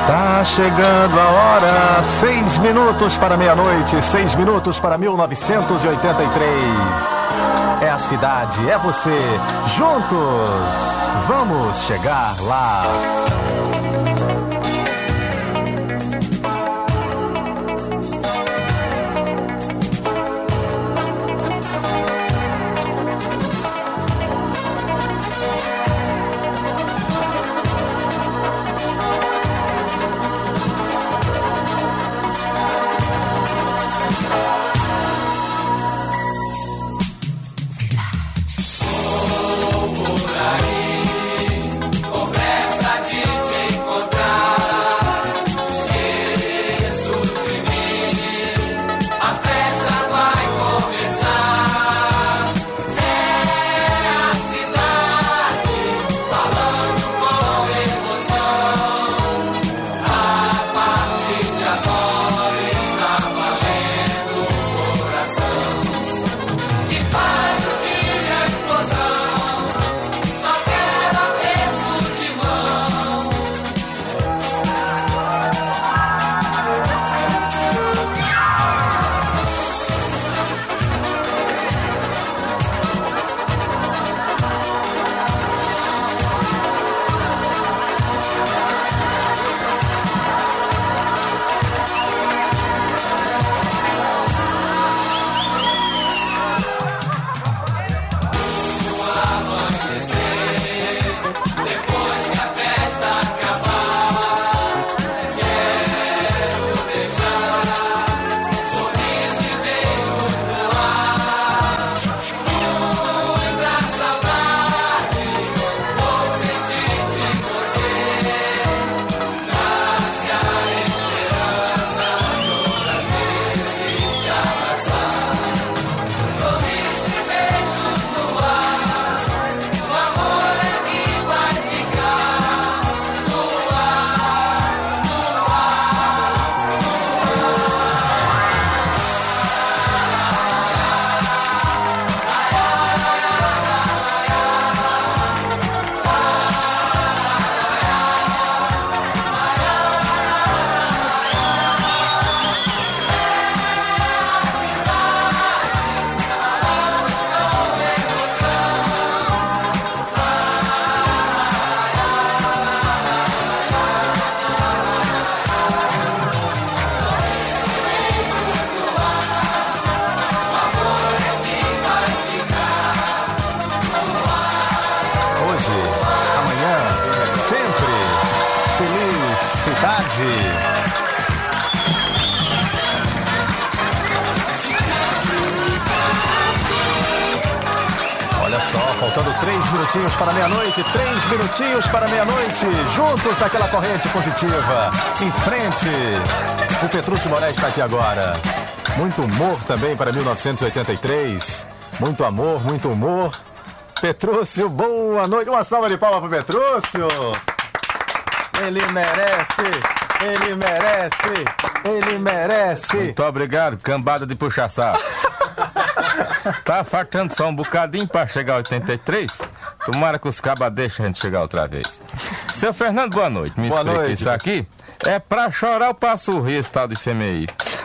Está chegando a hora, 6 minutos para meia-noite, 6 minutos para 1983. É a cidade, é você, juntos, vamos chegar lá. Faltando 3 minutinhos para meia-noite, 3 minutinhos para meia-noite, juntos naquela corrente positiva, em frente. O Petrúcio Moraes está aqui agora. Muito humor também para 1983, muito amor, muito humor. Petrúcio, boa noite, uma salva de palmas para o Petrúcio. Ele merece, ele merece, ele merece. Muito obrigado, cambada de puxa-saco. Tá faltando só um bocadinho pra chegar a 83. Tomara que os cabas deixem a gente chegar outra vez. Seu Fernando, boa noite. Me boa explica noite. Isso aqui é pra chorar ou pra sorrir esse tal de FMI?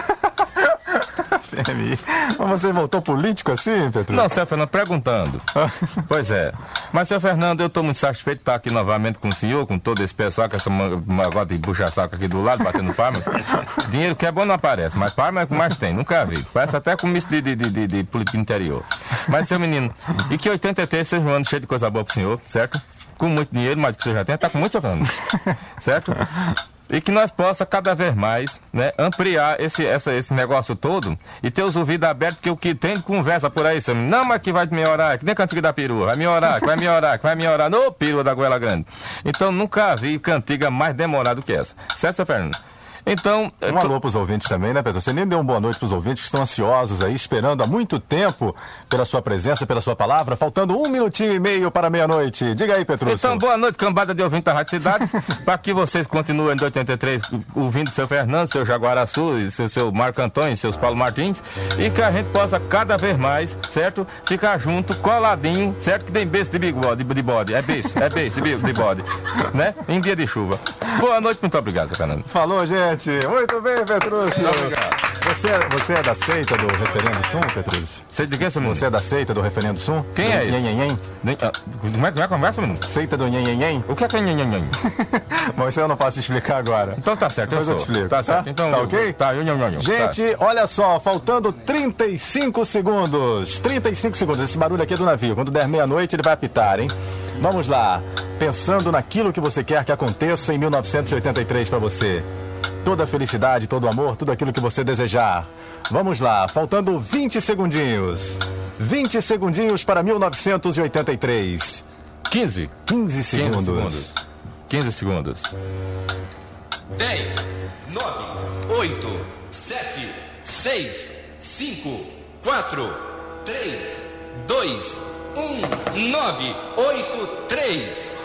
FMI. Mas você voltou político assim, Petro? Não, seu Fernando, perguntando. Pois é. Mas, seu Fernando, eu tô muito satisfeito de estar aqui novamente com o senhor, com todo esse pessoal, com essa negócio de puxa-saco aqui do lado, batendo palma. Dinheiro que é bom não aparece, mas palma é o que mais tem, nunca vi. Parece até comício de política interior. Mas, seu menino, e que 83 seja um ano cheio de coisa boa pro senhor, certo? Com muito dinheiro, mais do que o senhor já tem, tá com muito, seu Fernando. Certo? E que nós possa cada vez mais, né, ampliar esse negócio todo e ter os ouvidos abertos, porque o que tem de conversa por aí, senhor, não, mas que vai melhorar, que nem cantiga da perua, vai melhorar, que vai melhorar, que vai melhorar, no perua da goela grande. Então nunca vi cantiga mais demorada do que essa, certo, seu Fernando? Então... Um alô pros ouvintes também, né, Pedro? Você nem deu uma boa noite pros ouvintes que estão ansiosos aí, esperando há muito tempo pela sua presença, pela sua palavra, faltando 1 minutinho e meio para meia-noite. Diga aí, Petrúcio. Então, boa noite, cambada de ouvinte da Rádio Cidade, para que vocês continuem em 83 ouvindo seu Fernando, seu Jaguaraçu, seu Marco Antônio, seus Paulo Martins, e que a gente possa cada vez mais, certo? Ficar junto, coladinho, certo? Que tem beijo de bode, é beijo de bode, né? Em dia de chuva. Boa noite, muito obrigado, seu Fernando. Falou, gente. Muito bem, Petrúcio. Muito obrigado. Você é da seita do Referendo Sum, Petrúcio? Sei de quem, seu menino? Você é da seita do Referendo Sum? Quem é esse? Nhen. Como é que é a conversa, menino? Seita do Nhen. O que é nhen? Bom, isso eu não posso te explicar agora. Então tá certo, Depois eu te explico. Tá certo, então... Tá ok? Tá, Gente, olha só, faltando 35 segundos. 35 segundos. Esse barulho aqui é do navio. Quando der meia-noite, ele vai apitar, hein? Vamos lá. Pensando naquilo que você quer que aconteça em 1983 para você. Toda a felicidade, todo o amor, tudo aquilo que você desejar. Vamos lá, faltando 20 segundinhos. 20 segundinhos para 1983. 15 segundos. 10, 9, 8, 7, 6, 5, 4, 3, 2, 1, 9, 8, 3.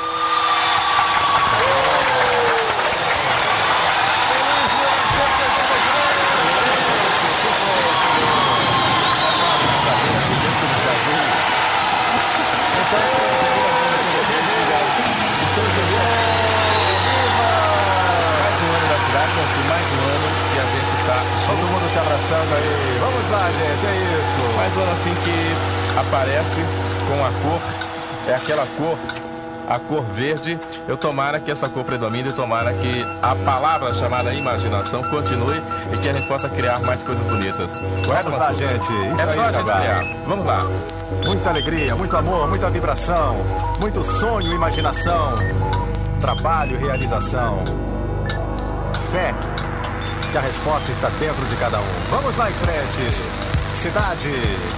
Mais um ano que a gente tá Todo mundo se abraçando aí. Vamos lá, gente, é isso. mais um ano assim que aparece com a cor, é aquela cor, a cor verde. Eu tomara que essa cor predomine, tomara que a palavra chamada imaginação continue e que a gente possa criar mais coisas bonitas. Vamos lá, gente. Isso É aí, só a gente Cabral. criar. Vamos lá. Muita alegria, muito amor, muita vibração, muito sonho, imaginação, trabalho, realização, fé, que a resposta está dentro de cada um. Vamos lá em frente. Cidade.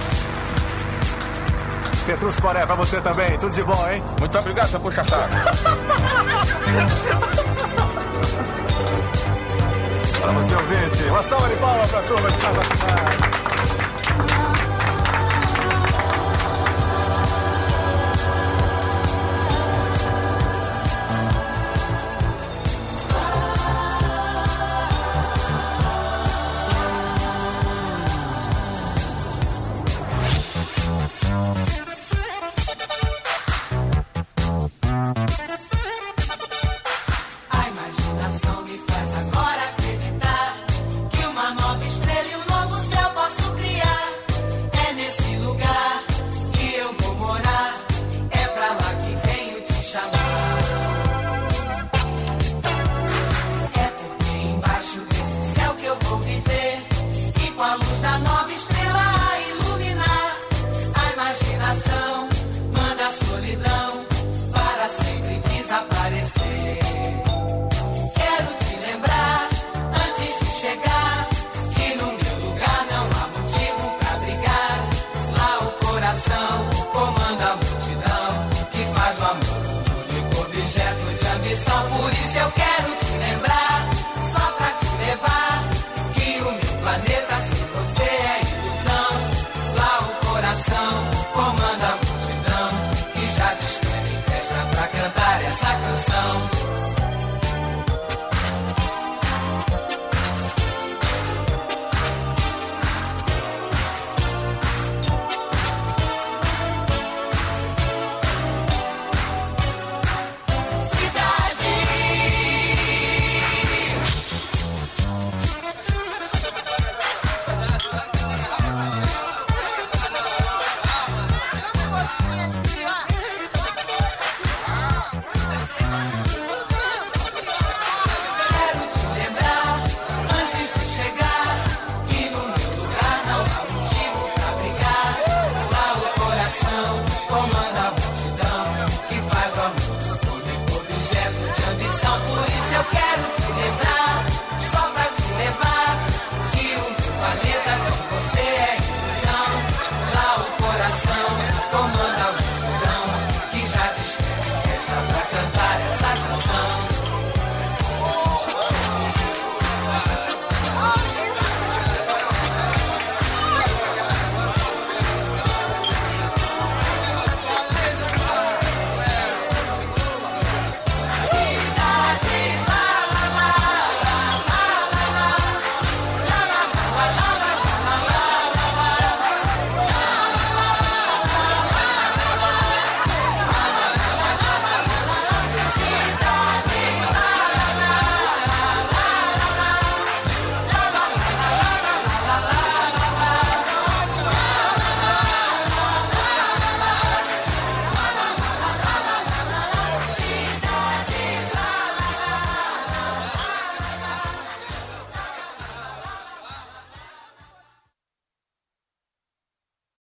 Petrúcio Poré, pra você também, tudo de bom, hein? Muito obrigado, seu puxa-saco. Para você, ouvinte, uma salva de palmas pra turma de Casa Cidade. Por isso eu quero te lembrar, só pra te levar, que o meu planeta sem você é ilusão. Lá o coração comanda a multidão, que já te espera em festa pra cantar essa canção. Por isso eu quero te lembrar,